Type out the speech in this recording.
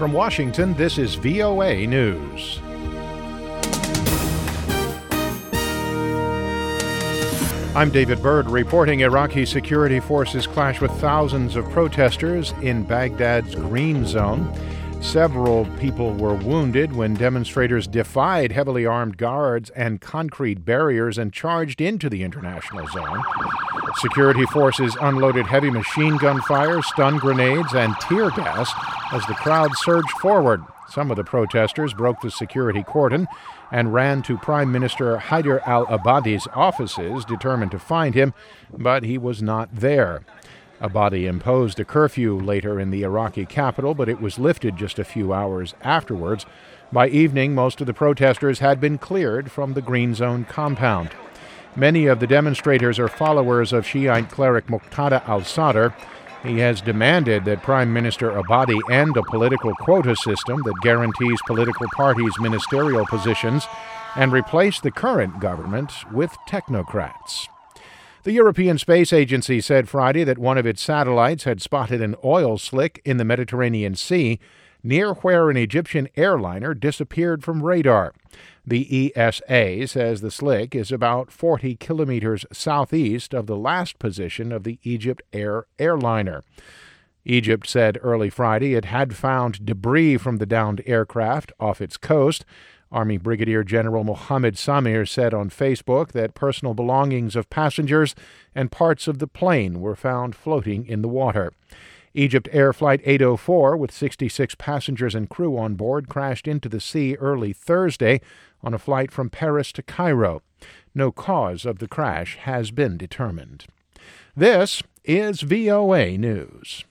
From Washington, this is VOA News. I'm David Byrd reporting Iraqi security forces clash with thousands of protesters in Baghdad's Green Zone. Several people were wounded when demonstrators defied heavily armed guards and concrete barriers and charged into the international zone. Security forces unloaded heavy machine gun fire, stun grenades, and tear gas as the crowd surged forward. Some of the protesters broke the security cordon and ran to Prime Minister Haider al-Abadi's offices, determined to find him, but he was not there. Abadi imposed a curfew later in the Iraqi capital, but it was lifted just a few hours afterwards. By evening, most of the protesters had been cleared from the Green Zone compound. Many of the demonstrators are followers of Shiite cleric Muqtada al-Sadr. He has demanded that Prime Minister Abadi end a political quota system that guarantees political parties ministerial positions and replace the current government with technocrats. The European Space Agency said Friday that one of its satellites had spotted an oil slick in the Mediterranean Sea near where an Egyptian airliner disappeared from radar. The ESA says the slick is about 40 kilometers southeast of the last position of the Egypt Air airliner. Egypt said early Friday it had found debris from the downed aircraft off its coast. Army Brigadier General Mohammed Samir said on Facebook that personal belongings of passengers and parts of the plane were found floating in the water. Egypt Air Flight 804, with 66 passengers and crew on board, crashed into the sea early Thursday on a flight from Paris to Cairo. No cause of the crash has been determined. This is VOA News.